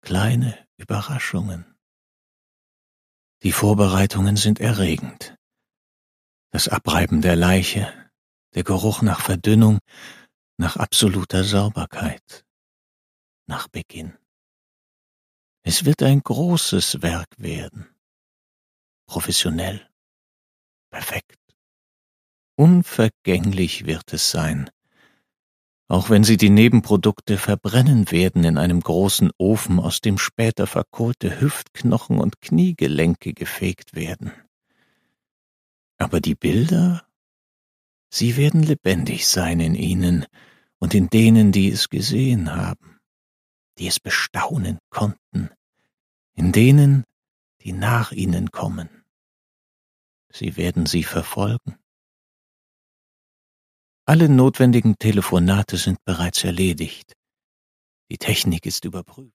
kleine Überraschungen. Die Vorbereitungen sind erregend. Das Abreiben der Leiche, der Geruch nach Verdünnung, nach absoluter Sauberkeit, nach Beginn. Es wird ein großes Werk werden. Professionell, perfekt, unvergänglich wird es sein. Auch wenn sie die Nebenprodukte verbrennen werden in einem großen Ofen, aus dem später verkohlte Hüftknochen und Kniegelenke gefegt werden. Aber die Bilder, sie werden lebendig sein in ihnen und in denen, die es gesehen haben, die es bestaunen konnten, in denen, die nach ihnen kommen. Sie werden sie verfolgen. Alle notwendigen Telefonate sind bereits erledigt. Die Technik ist überprüft.